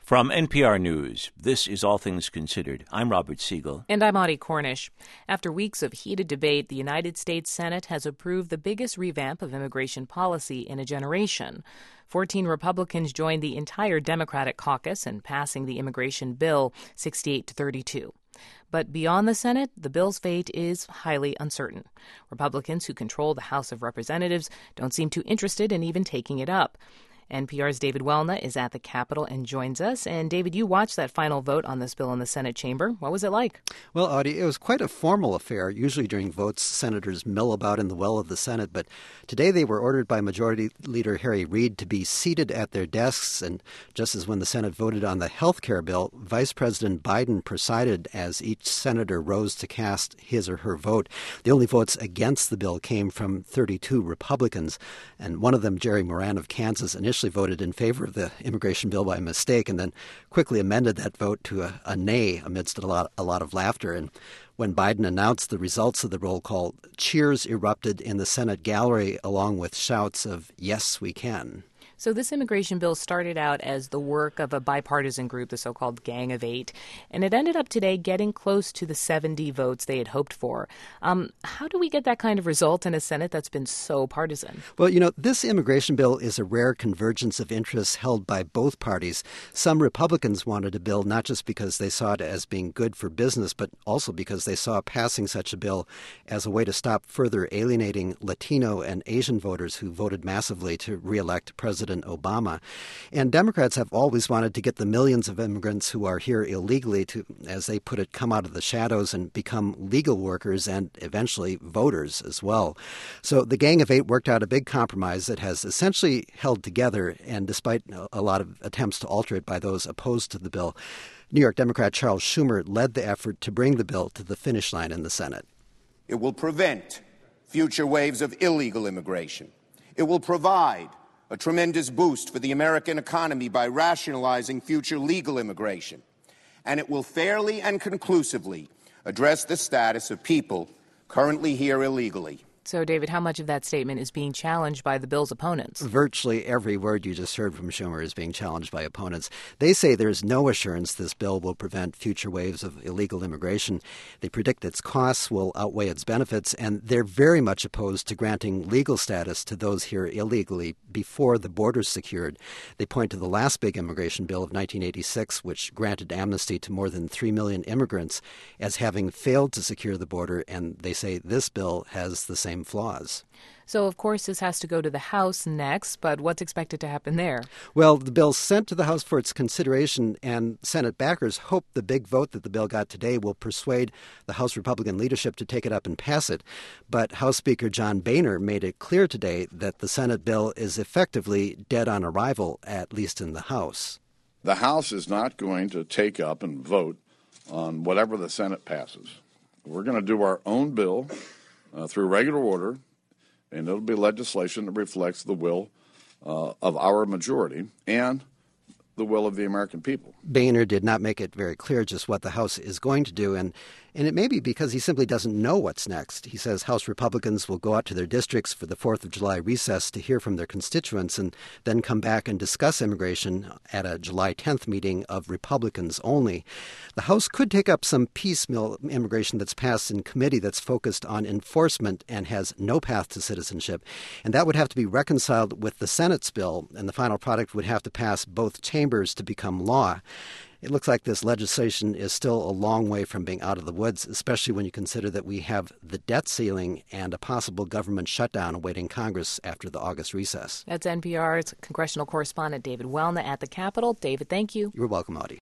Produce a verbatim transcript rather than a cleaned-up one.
From N P R News, this is All Things Considered. I'm Robert Siegel. And I'm Audie Cornish. After weeks of heated debate, the United States Senate has approved the biggest revamp of immigration policy in a generation. Fourteen Republicans joined the entire Democratic caucus in passing the immigration bill sixty-eight to thirty-two. But beyond the Senate, the bill's fate is highly uncertain. Republicans who control the House of Representatives don't seem too interested in even taking it up. N P R's David Welna is at the Capitol and joins us. And David, you watched that final vote on this bill in the Senate chamber. What was it like? Well, Audie, it was quite a formal affair. Usually during votes, senators mill about in the well of the Senate. But today they were ordered by Majority Leader Harry Reid to be seated at their desks. And just as when the Senate voted on the health care bill, Vice President Biden presided as each senator rose to cast his or her vote. The only votes against the bill came from thirty-two Republicans. And one of them, Jerry Moran of Kansas, initially voted in favor of the immigration bill by mistake and then quickly amended that vote to a, a nay amidst a lot, a lot of laughter. And when Biden announced the results of the roll call, cheers erupted in the Senate gallery along with shouts of, "Yes, we can." So this immigration bill started out as the work of a bipartisan group, the so-called Gang of Eight, and it ended up today getting close to the seventy votes they had hoped for. Um, how do we get that kind of result in a Senate that's been so partisan? Well, you know, this immigration bill is a rare convergence of interests held by both parties. Some Republicans wanted a bill not just because they saw it as being good for business, but also because they saw passing such a bill as a way to stop further alienating Latino and Asian voters who voted massively to re-elect President Obama. And Democrats have always wanted to get the millions of immigrants who are here illegally to, as they put it, come out of the shadows and become legal workers and eventually voters as well. So the Gang of Eight worked out a big compromise that has essentially held together, and despite a lot of attempts to alter it by those opposed to the bill, New York Democrat Charles Schumer led the effort to bring the bill to the finish line in the Senate. It will prevent future waves of illegal immigration. It will provide a tremendous boost for the American economy by rationalizing future legal immigration. And it will fairly and conclusively address the status of people currently here illegally. So, David, how much of that statement is being challenged by the bill's opponents? Virtually every word you just heard from Schumer is being challenged by opponents. They say there's no assurance this bill will prevent future waves of illegal immigration. They predict its costs will outweigh its benefits, and they're very much opposed to granting legal status to those here illegally before the border's secured. They point to the last big immigration bill of nineteen eighty-six, which granted amnesty to more than three million immigrants, as having failed to secure the border, and they say this bill has the same flaws. So, of course, this has to go to the House next, but what's expected to happen there? Well, the bill's sent to the House for its consideration, and Senate backers hope the big vote that the bill got today will persuade the House Republican leadership to take it up and pass it. But House Speaker John Boehner made it clear today that the Senate bill is effectively dead on arrival, at least in the House. The House is not going to take up and vote on whatever the Senate passes. We're going to do our own bill Uh, through regular order, and it'll be legislation that reflects the will uh, of our majority and the will of the American people. Boehner did not make it very clear just what the House is going to do, and, and it may be because he simply doesn't know what's next. He says House Republicans will go out to their districts for the fourth of July recess to hear from their constituents and then come back and discuss immigration at a July tenth meeting of Republicans only. The House could take up some piecemeal immigration that's passed in committee that's focused on enforcement and has no path to citizenship, and that would have to be reconciled with the Senate's bill, and the final product would have to pass both chambers to become law. It looks like this legislation is still a long way from being out of the woods, especially when you consider that we have the debt ceiling and a possible government shutdown awaiting Congress after the August recess. That's N P R's congressional correspondent David Welna at the Capitol. David, thank you. You're welcome, Audie.